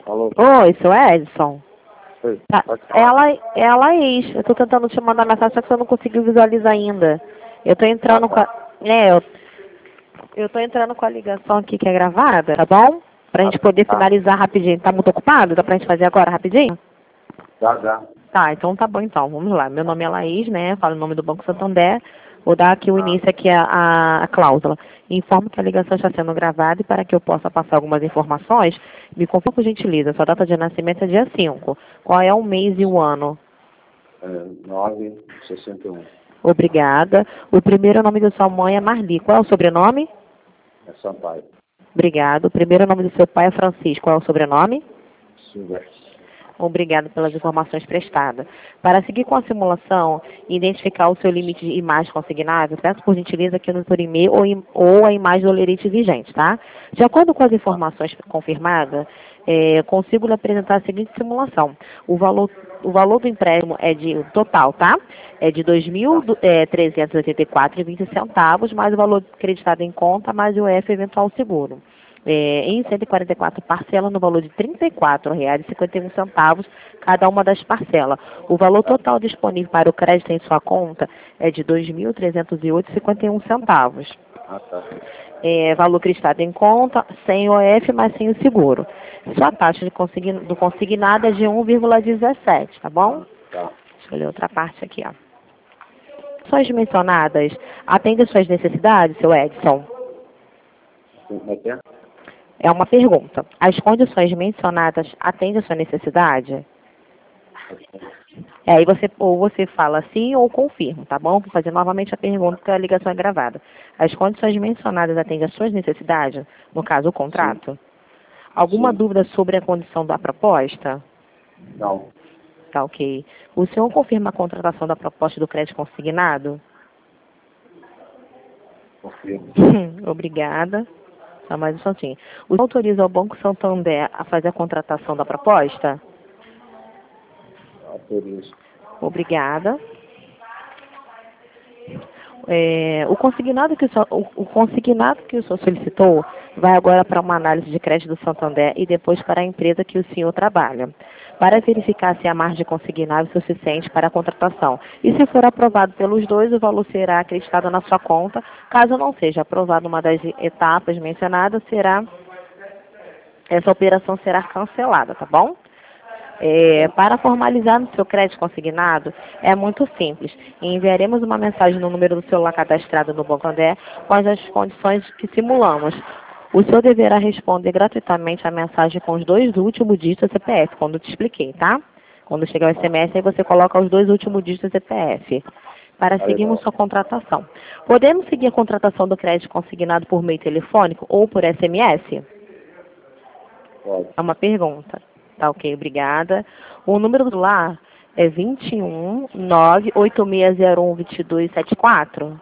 Alô? Oi, seu Edson? Oi, Tá. pode falar. É a Laís. Eu tô tentando te mandar mensagem, só que você não conseguiu visualizar ainda. Eu tô entrando com a... eu tô entrando com a ligação aqui que é gravada, tá bom? Pra gente poder Tá, finalizar rapidinho. Tá muito ocupado? Dá pra gente fazer agora rapidinho? dá. Tá, então tá bom então. Vamos lá. Meu nome é Laís, né? Falo o nome do Banco Santander. Vou dar aqui o início aqui a cláusula. Informo que a ligação está sendo gravada e para que eu possa passar algumas informações, me confirme por gentileza. Sua data de nascimento é dia 5. Qual é o mês e o ano? 961. Obrigada. O primeiro nome da sua mãe é Marli. Qual é o sobrenome? É Sampaio. Obrigado. O primeiro nome do seu pai é Francisco. Qual é o sobrenome? Silvestre. Obrigado pelas informações prestadas. Para seguir com a simulação e identificar o seu limite de imagem consignável, peço por gentileza que nos por e-mail ou a imagem do lerite vigente, tá? De acordo com as informações confirmadas, consigo lhe apresentar a seguinte simulação. O valor do empréstimo é de o total, tá? É de R$ 2.384,20, mais o valor acreditado em conta, mais o F eventual seguro. Em 144 parcelas no valor de R$ 34,51 cada uma das parcelas. O valor total disponível para o crédito em sua conta é de R$ 2.308,51. Tá. Valor acreditado em conta, sem OF, mas sem o seguro. Sua taxa do consignado é de 1,17, tá bom? Tá. Deixa eu ler outra parte aqui, ó. Suas mencionadas atendem às suas necessidades, seu Edson? Como é que é? É uma pergunta. As condições mencionadas atendem a sua necessidade? Aí você fala sim ou confirma, tá bom? Vou fazer novamente a pergunta porque a ligação é gravada. As condições mencionadas atendem às suas necessidades? No caso, o contrato? Alguma Sim. dúvida sobre a condição da proposta? Não. Tá ok. O senhor confirma a contratação da proposta do crédito consignado? Confirmo. Obrigada. Só mais um instantinho. O senhor autoriza o Banco Santander a fazer a contratação da proposta? Autorizo. Obrigada. O consignado que o senhor solicitou vai agora para uma análise de crédito do Santander e depois para a empresa que o senhor trabalha, para verificar se a margem consignável é suficiente para a contratação. E se for aprovado pelos dois, o valor será acreditado na sua conta. Caso não seja aprovado uma das etapas mencionadas, essa operação será cancelada, tá bom? Para formalizar no seu crédito consignado, é muito simples. Enviaremos uma mensagem no número do celular cadastrado no Banco Santander com as condições que simulamos. O senhor deverá responder gratuitamente a mensagem com os dois últimos dígitos do CPF, quando eu te expliquei, tá? Quando chegar o SMS, aí você coloca os dois últimos dígitos do CPF. Para seguirmos sua contratação. Podemos seguir a contratação do crédito consignado por meio telefônico ou por SMS? Pode. É uma pergunta. Tá ok, obrigada. O número do celular é 21 98601 2274.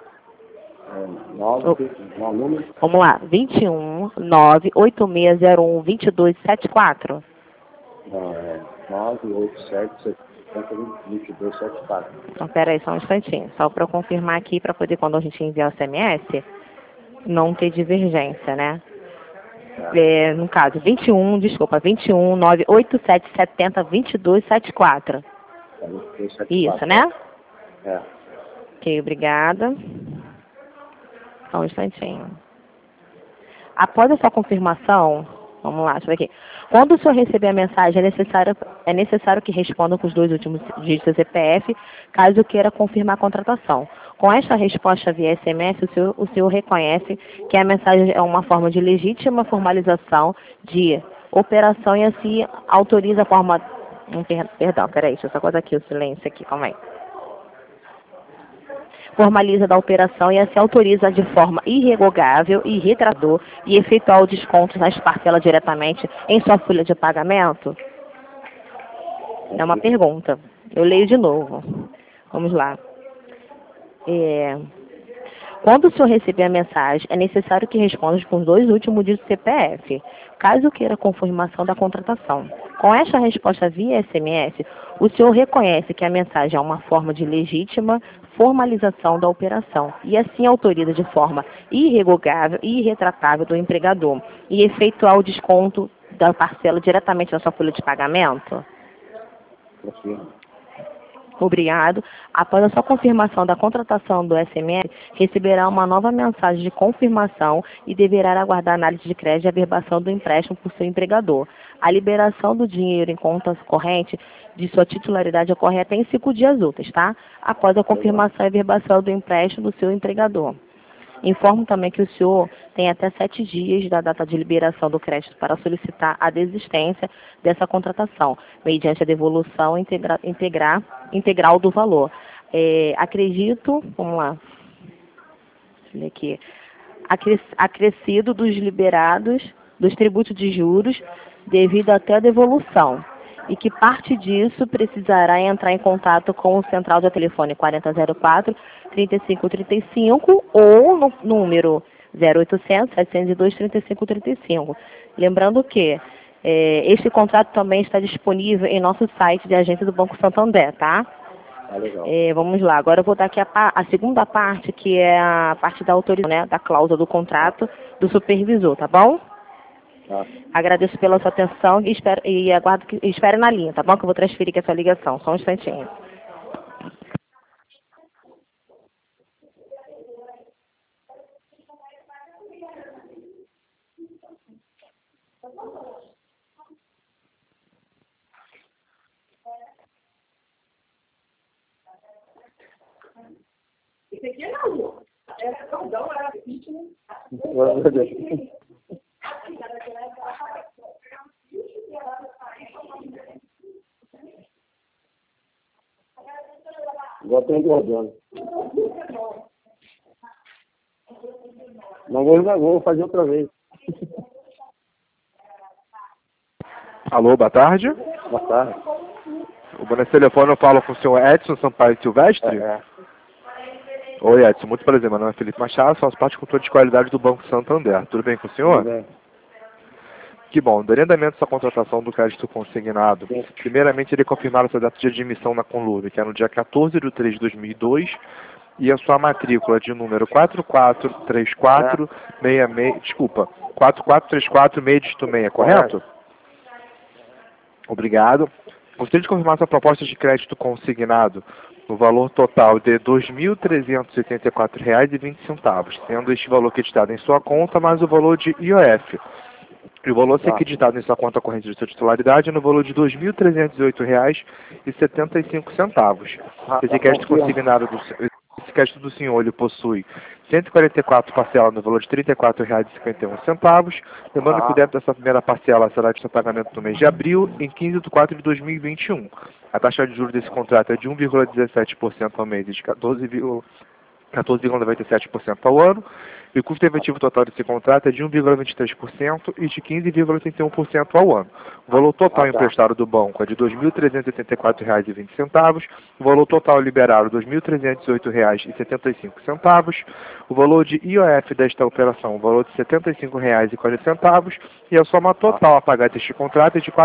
9, não, número? Vamos lá, 21 98601 2274. Não, 987 2274. Então, peraí, só um instantinho. Só para eu confirmar aqui, para poder, quando a gente enviar o SMS, não ter divergência, né? No caso, 21 98770 2274. Isso, né? É. Ok, obrigada. Só um instantinho. Após essa confirmação, vamos lá, deixa eu ver aqui. Quando o senhor receber a mensagem, é necessário que responda com os dois últimos dígitos do CPF, caso queira confirmar a contratação. Com esta resposta via SMS, o senhor reconhece que a mensagem é uma forma de legítima formalização de operação e assim autoriza a forma... Perdão, peraí, deixa eu só cortar aqui o silêncio aqui, calma aí. Formaliza da operação e assim autoriza de forma irrevogável e retrator e efetuar o desconto nas parcelas diretamente em sua folha de pagamento? É uma pergunta. Eu leio de novo. Vamos lá. Quando o senhor receber a mensagem, é necessário que responda com os dois últimos dígitos do CPF, caso queira confirmação da contratação. Com esta resposta via SMS, o senhor reconhece que a mensagem é uma forma de legítima formalização da operação e assim autoriza de forma irrevogável e irretratável do empregador e efetuar o desconto da parcela diretamente na sua folha de pagamento? Confirmo. Obrigado. Após a sua confirmação da contratação do SMS, receberá uma nova mensagem de confirmação e deverá aguardar a análise de crédito e averbação do empréstimo por seu empregador. A liberação do dinheiro em conta corrente de sua titularidade ocorre até em 5 dias úteis, tá? Após a confirmação e averbação do empréstimo do seu empregador. Informo também que o senhor tem até 7 dias da data de liberação do crédito para solicitar a desistência dessa contratação, mediante a devolução integral do valor. Acredito, vamos lá, deixa eu ver aqui, acrescido dos liberados, dos tributos de juros, devido até a devolução, e que parte disso precisará entrar em contato com o central de telefone 4004-3535 ou no número 0800-702-3535. Lembrando que este contrato também está disponível em nosso site de agência do Banco Santander, tá? Legal. Vamos lá, agora eu vou dar aqui a segunda parte, que é a parte da autorização, né, da cláusula do contrato do supervisor, tá bom? Tá. Agradeço pela sua atenção e aguardo que espere na linha, tá bom? Que eu vou transferir aqui a sua ligação. Só um instantinho. Isso aqui é não. Era cordão, era fitness. Agora estou engordando. Não vou fazer outra vez. Alô, boa tarde. Boa tarde. Nesse telefone eu falo com o senhor Edson Sampaio Silvestre. Oi, Edson, muito prazer. Meu nome é Felipe Machado, faço parte do controle de qualidade do Banco Santander. Tudo bem com o senhor? Tudo bem. Que bom. Dando andamento à sua contratação do crédito consignado, primeiramente ele confirmaram sua data de admissão na Conluve, que é no dia 14 de 3 de 2002, e a sua matrícula de número 443466, desculpa, 4434 dígito 6, correto? Obrigado. Gostaria de confirmar sua proposta de crédito consignado no valor total de R$ 2.384,20, sendo este valor acreditado em sua conta, mais o valor de IOF. E o valor a ser acreditado em sua conta corrente de sua titularidade é no valor de R$ 2.308,75. Esse crédito consignado esse crédito do senhor ele possui 144 parcelas no valor de R$ 34,51. Lembrando que o débito dessa primeira parcela será de seu pagamento no mês de abril, em 15 de 4 de 2021. A taxa de juros desse contrato é de 1,17% ao mês e de 14,97% ao ano. E o custo efetivo total desse contrato é de 1,23% e de 15,81% ao ano. O valor total emprestado do banco é de R$ 2.384,20. O valor total liberado R$ 2.308,75. O valor de IOF desta operação, o valor de R$ 75,40. E a soma total a pagar deste contrato é de R$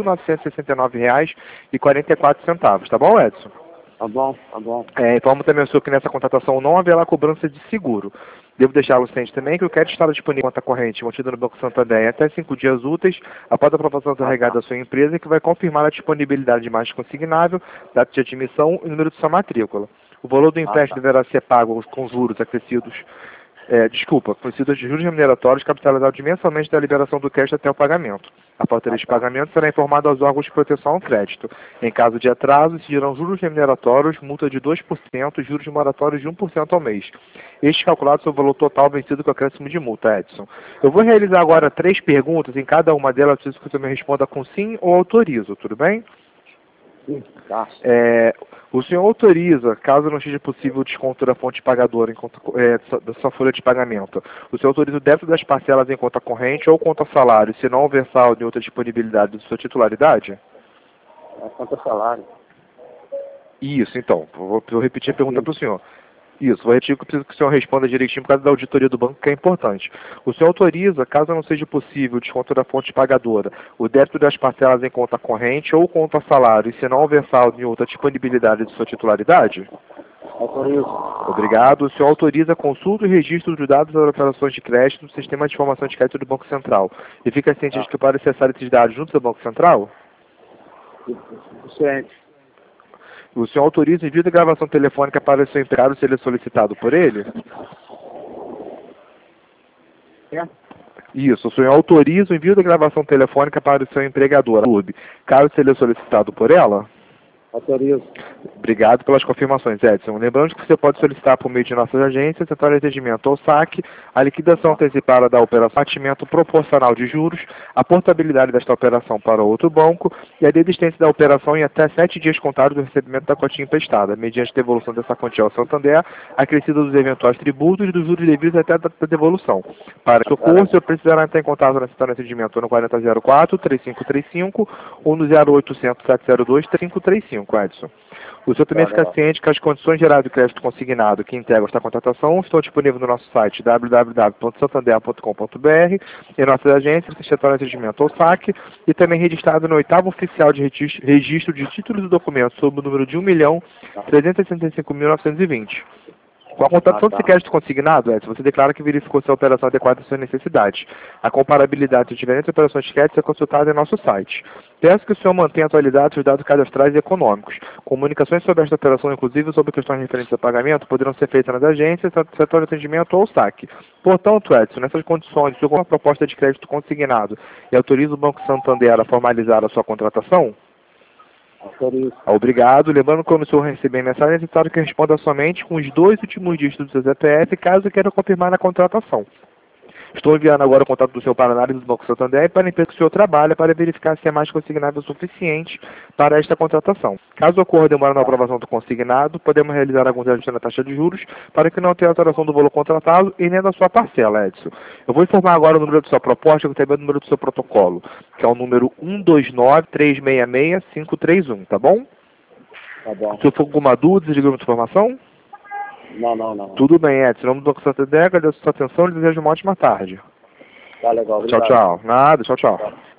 4.969,44. Tá bom, Edson? Tá bom, tá bom. Informo também ao senhor que nessa contratação não haverá cobrança de seguro. Devo deixá-lo ciente também que o crédito estará disponível em conta corrente mantida no Banco Santander em até 5 dias úteis após a aprovação do regado da sua empresa, que vai confirmar a disponibilidade de margem consignável, data de admissão e número de sua matrícula. O valor do empréstimo deverá ser pago com juros acrescidos, conhecidos de juros remuneratórios capitalizados mensalmente da liberação do crédito até o pagamento. Após este pagamento, será informado aos órgãos de proteção ao crédito. Em caso de atraso, incidirão juros remuneratórios, multa de 2% e juros moratórios de 1% ao mês. Este calculado sobre o valor total vencido com acréscimo de multa, Edson. Eu vou realizar agora 3 perguntas, em cada uma delas preciso que você me responda com sim ou autorizo, tudo bem? Sim, tá. O senhor autoriza, caso não seja possível o desconto da fonte pagadora da sua folha de pagamento, o senhor autoriza o débito das parcelas em conta corrente ou conta salário, se não houver saldo em outra disponibilidade de sua titularidade? Conta salário. Isso, então. Vou repetir a pergunta para o senhor. Isso, vou repetir que eu preciso que o senhor responda direitinho por causa da auditoria do banco, que é importante. O senhor autoriza, caso não seja possível o desconto da fonte pagadora, o débito das parcelas em conta corrente ou conta salário, e se não houver saldo em outra disponibilidade de sua titularidade? Autorizo. Obrigado. O senhor autoriza a consulta e registro dos dados das operações de crédito no sistema de informação de crédito do Banco Central. E fica ciente de que para acessar esses dados junto ao Banco Central? Ciente. O senhor autoriza o envio de gravação telefônica para o seu empregado se ele é solicitado por ele? É? Isso, o senhor autoriza o envio da gravação telefônica para o seu empregador, caso seja solicitado por ela? Autorizo. Obrigado pelas confirmações, Edson. Lembrando que você pode solicitar por meio de nossas agências, Central de Atendimento ou SAC, a liquidação antecipada da operação, abatimento proporcional de juros, a portabilidade desta operação para outro banco e a desistência da operação em até 7 dias contados do recebimento da quantia emprestada, mediante devolução dessa quantia ao Santander, acrescida dos eventuais tributos e dos juros devidos até da devolução. Para socorro, o senhor precisará entrar em contato na Central de Atendimento no 4004-3535 ou no 0800 702 3535. Edson. O senhor também fica ciente que as condições gerais do crédito consignado que integram esta contratação estão disponíveis no nosso site www.santander.com.br e nossas agências, Central de Atendimento ou SAC, e também registrado no 8º oficial de registro de títulos e documentos sob o número de 1.365.920. Com a contratação desse crédito consignado, Edson, você declara que verificou se a operação é adequada às suas necessidades. A comparabilidade de diferentes operações de crédito é consultada em nosso site. Peço que o senhor mantenha atualizados os dados cadastrais e econômicos. Comunicações sobre esta operação, inclusive sobre questões referentes a pagamento, poderão ser feitas nas agências, setor de atendimento ou SAC. Portanto, Edson, nessas condições, o senhor com uma proposta de crédito consignado e autoriza o Banco Santander a formalizar a sua contratação? Autorizo. Obrigado. Lembrando que quando o senhor receber mensagem, é necessário que responda somente com os 2 últimos dígitos do seu CPF, caso queira confirmar a contratação. Estou enviando agora o contato do senhor para análise do Banco Santander e para a empresa que o senhor trabalha para verificar se é mais consignável o suficiente para esta contratação. Caso ocorra demora na aprovação do consignado, podemos realizar alguns ajustes na taxa de juros para que não tenha alteração do valor contratado e nem da sua parcela, Edson. Eu vou informar agora o número da sua proposta e também o número do seu protocolo, que é o número 129-366-531, tá bom? Tá bom. Se eu for com alguma dúvida, deseja alguma informação? Não. Tudo bem, Edson. Em nome do Banco Santander, agradeço a sua atenção e desejo uma ótima tarde. Tá legal, obrigado. Tchau, tchau. Nada, tchau, tchau.